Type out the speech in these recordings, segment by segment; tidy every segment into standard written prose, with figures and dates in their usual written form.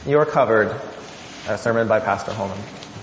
You're Covered, a sermon by Pastor Holman.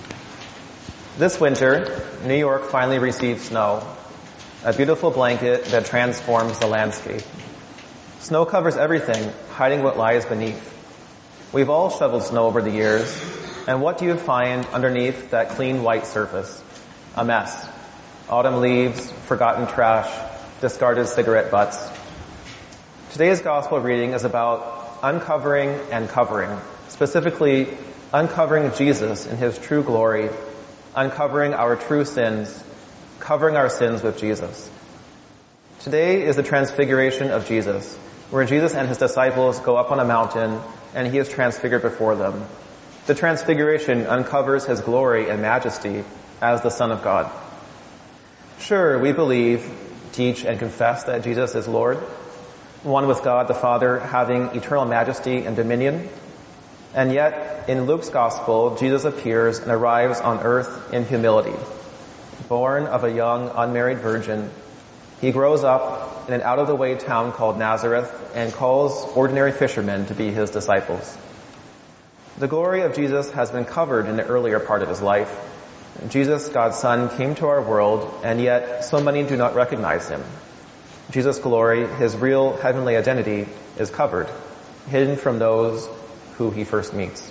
This winter, New York finally received snow, a beautiful blanket that transforms the landscape. Snow covers everything, hiding what lies beneath. We've all shoveled snow over the years, and what do you find underneath that clean white surface? A mess. Autumn leaves, forgotten trash, discarded cigarette butts. Today's gospel reading is about uncovering and covering, specifically uncovering Jesus in his true glory, uncovering our true sins, covering our sins with Jesus. Today is the transfiguration of Jesus, where Jesus and his disciples go up on a mountain and he is transfigured before them. The transfiguration uncovers his glory and majesty as the Son of God. Sure, we believe, teach, and confess that Jesus is Lord, one with God the Father, having eternal majesty and dominion. And yet, in Luke's gospel, Jesus appears and arrives on earth in humility. Born of a young, unmarried virgin, he grows up in an out-of-the-way town called Nazareth and calls ordinary fishermen to be his disciples. The glory of Jesus has been covered in the earlier part of his life. Jesus, God's Son, came to our world, and yet so many do not recognize him. Jesus' glory, his real heavenly identity, is covered, hidden from those who he first meets.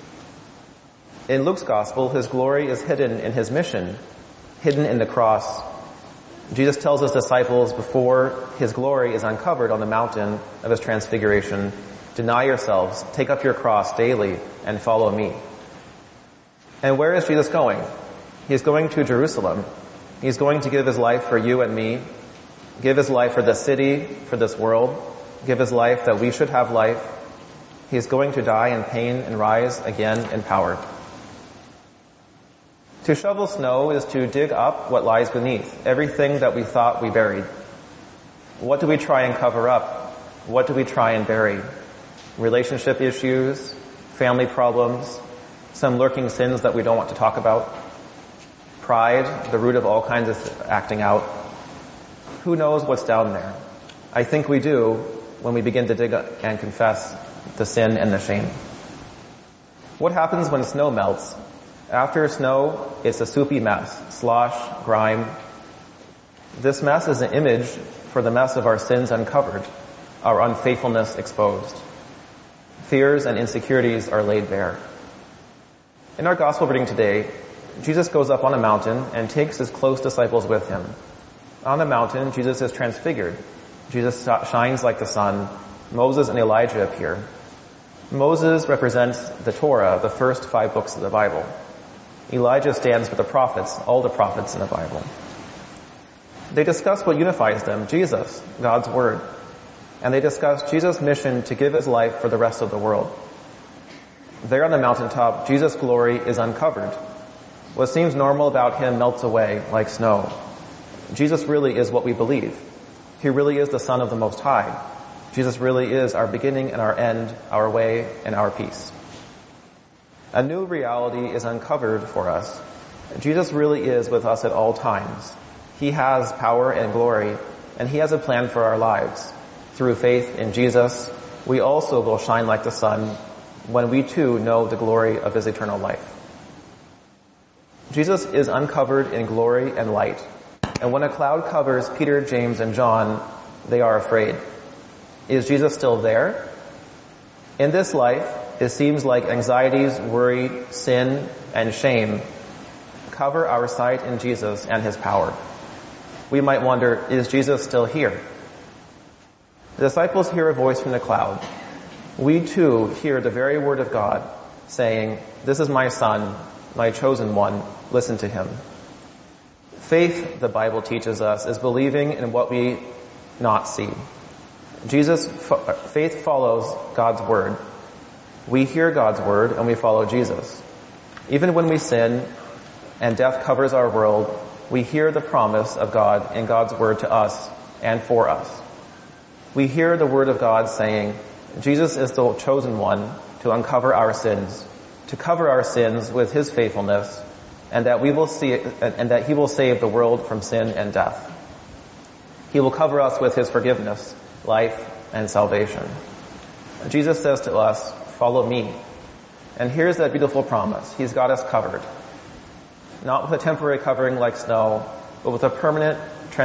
In Luke's gospel, his glory is hidden in his mission, hidden in the cross. Jesus tells his disciples before his glory is uncovered on the mountain of his transfiguration, "Deny yourselves, take up your cross daily, and follow me." And where is Jesus going? He's going to Jerusalem. He's going to give his life for you and me, give his life for the city, for this world, give his life that we should have life. He's going to die in pain and rise again in power. To shovel snow is to dig up what lies beneath, everything that we thought we buried. What do we try and cover up? What do we try and bury? Relationship issues, family problems, some lurking sins that we don't want to talk about. Pride, the root of all kinds of acting out. Who knows what's down there? I think we do when we begin to dig and confess the sin and the shame. What happens when snow melts? After snow, it's a soupy mess, slosh, grime. This mess is an image for the mess of our sins uncovered, our unfaithfulness exposed. Fears and insecurities are laid bare. In our gospel reading today, Jesus goes up on a mountain and takes his close disciples with him. On the mountain, Jesus is transfigured. Jesus shines like the sun. Moses and Elijah appear. Moses represents the Torah, the first 5 books of the Bible. Elijah stands for the prophets, all the prophets in the Bible. They discuss what unifies them, Jesus, God's Word. And they discuss Jesus' mission to give his life for the rest of the world. There on the mountaintop, Jesus' glory is uncovered. What seems normal about him melts away like snow. Jesus really is what we believe. He really is the Son of the Most High. Jesus really is our beginning and our end, our way and our peace. A new reality is uncovered for us. Jesus really is with us at all times. He has power and glory, and he has a plan for our lives. Through faith in Jesus, we also will shine like the sun when we too know the glory of his eternal life. Jesus is uncovered in glory and light, and when a cloud covers Peter, James, and John, they are afraid. Is Jesus still there? In this life, it seems like anxieties, worry, sin, and shame cover our sight in Jesus and his power. We might wonder, is Jesus still here? The disciples hear a voice from the cloud. We too hear the very word of God saying, "This is my Son, my chosen one, listen to him." Faith, the Bible teaches us, is believing in what we not see. Faith follows God's word. We hear God's word and we follow Jesus. Even when we sin and death covers our world, we hear the promise of God in God's word to us and for us. We hear the word of God saying, Jesus is the chosen one to uncover our sins, to cover our sins with his faithfulness, and that he will save the world from sin and death. He will cover us with his forgiveness, life, and salvation. Jesus says to us, follow me. And here's that beautiful promise. He's got us covered. Not with a temporary covering like snow, but with a permanent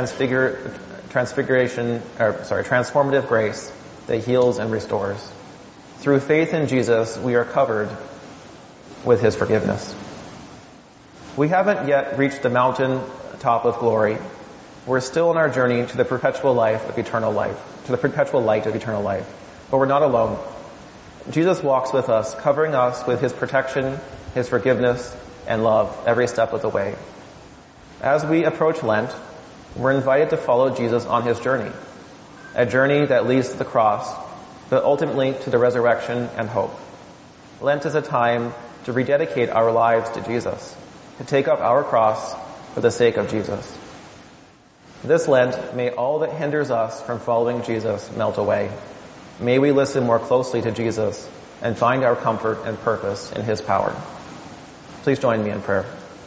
transformative grace that heals and restores. Through faith in Jesus, we are covered with his forgiveness. We haven't yet reached the mountain top of glory. We're still on our journey to the perpetual light of eternal life. But we're not alone. Jesus walks with us, covering us with his protection, his forgiveness, and love every step of the way. As we approach Lent, we're invited to follow Jesus on his journey, a journey that leads to the cross, but ultimately to the resurrection and hope. Lent is a time to rededicate our lives to Jesus, to take up our cross for the sake of Jesus. This Lent, may all that hinders us from following Jesus melt away. May we listen more closely to Jesus and find our comfort and purpose in his power. Please join me in prayer.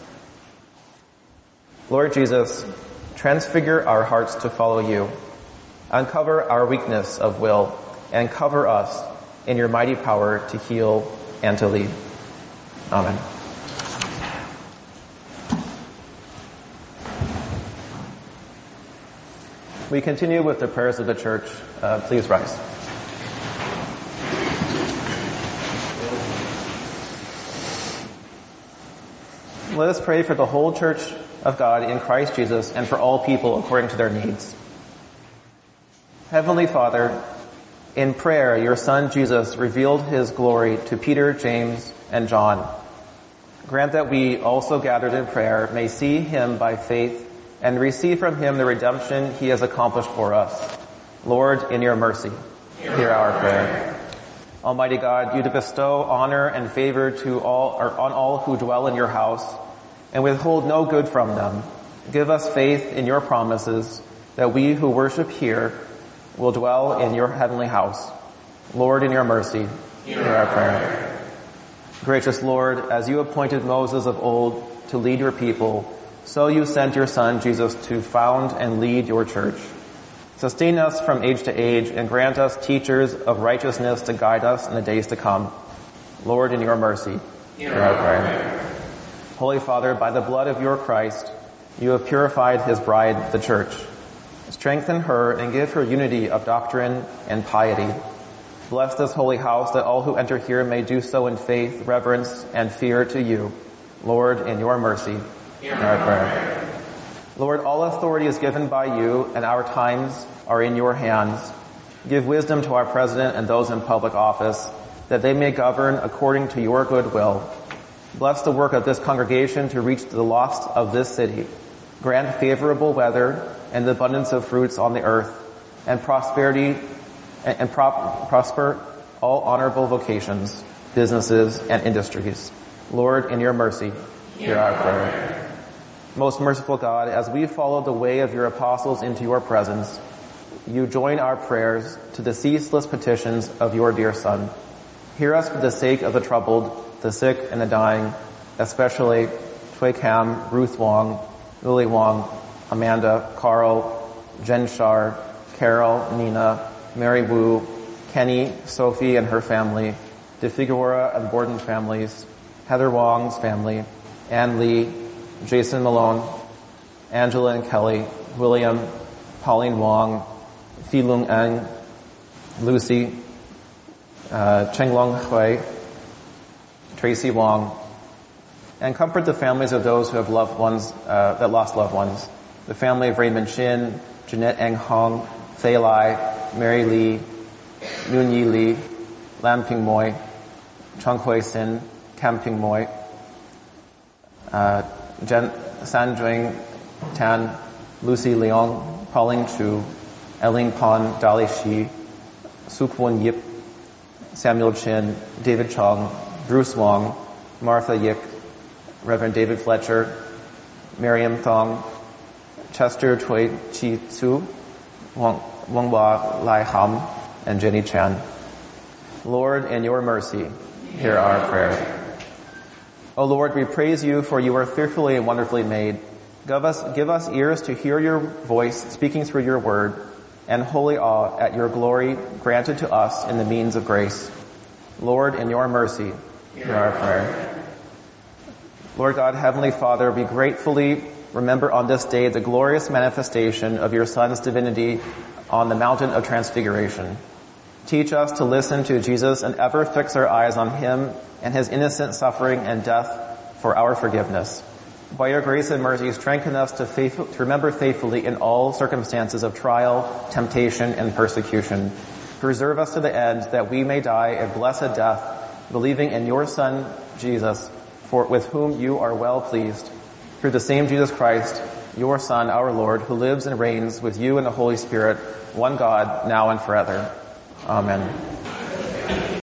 Lord Jesus, transfigure our hearts to follow you. Uncover our weakness of will and cover us in your mighty power to heal and to lead. Amen. We continue with the prayers of the church. Please rise. Let us pray for the whole church of God in Christ Jesus and for all people according to their needs. Heavenly Father, in prayer, your Son Jesus revealed his glory to Peter, James, and John. Grant that we, also gathered in prayer, may see him by faith and receive from him the redemption he has accomplished for us. Lord, in your mercy, hear our prayer. Almighty God, you to bestow honor and favor on all who dwell in your house and withhold no good from them. Give us faith in your promises that we who worship here will dwell in your heavenly house. Lord, in your mercy, hear our prayer. Gracious Lord, as you appointed Moses of old to lead your people, so you sent your Son, Jesus, to found and lead your church. Sustain us from age to age and grant us teachers of righteousness to guide us in the days to come. Lord, in your mercy, hear our prayer. Holy Father, by the blood of your Christ, you have purified his bride, the church. Strengthen her and give her unity of doctrine and piety. Bless this holy house that all who enter here may do so in faith, reverence, and fear to you. Lord, in your mercy, hear our prayer. Lord, all authority is given by you, and our times are in your hands. Give wisdom to our president and those in public office, that they may govern according to your good will. Bless the work of this congregation to reach the lost of this city. Grant favorable weather and the abundance of fruits on the earth, and prosperity and prosper all honorable vocations, businesses, and industries. Lord, in your mercy, hear our prayer. Most merciful God, as we follow the way of your apostles into your presence, you join our prayers to the ceaseless petitions of your dear Son. Hear us for the sake of the troubled, the sick, and the dying, especially Tui Cam, Ruth Wong, Lily Wong, Amanda, Carl, Jen Shar, Carol, Nina, Mary Wu, Kenny, Sophie and her family, De Figueroa and Borden families, Heather Wong's family, Ann Lee, Jason Malone, Angela and Kelly, William, Pauline Wong, Phi Lung Eng, Lucy, Cheng Long Hui, Tracy Wong, and comfort the families of those who have loved ones, that lost loved ones. The family of Raymond Shin, Jeanette Eng Hong, Fei Lai, Mary Lee, Yun Yi Lee, Lam Ping Moi, Chung Hui Sin, Kam Ping Moi, San Juing Tan, Lucy Leong, Pauline Chu, Eileen Pon, Dali Shi, Sukwon Yip, Samuel Chin, David Chong, Bruce Wong, Martha Yik, Reverend David Fletcher, Miriam Thong, Chester Choi Chi Tsu, Wonghua Lai Ham, and Jenny Chan. Lord, in your mercy, hear our prayer. O Lord, we praise you, for you are fearfully and wonderfully made. Give us ears to hear your voice speaking through your word, and holy awe at your glory granted to us in the means of grace. Lord, in your mercy, Hear our prayer. Lord God, Heavenly Father, we gratefully remember on this day the glorious manifestation of your Son's divinity on the mountain of transfiguration. Teach us to listen to Jesus and ever fix our eyes on him and his innocent suffering and death for our forgiveness. By your grace and mercy, strengthen us to remember faithfully in all circumstances of trial, temptation, and persecution. Preserve us to the end that we may die a blessed death, believing in your Son, Jesus, with whom you are well pleased. Through the same Jesus Christ, your Son, our Lord, who lives and reigns with you in the Holy Spirit, one God, now and forever. Amen.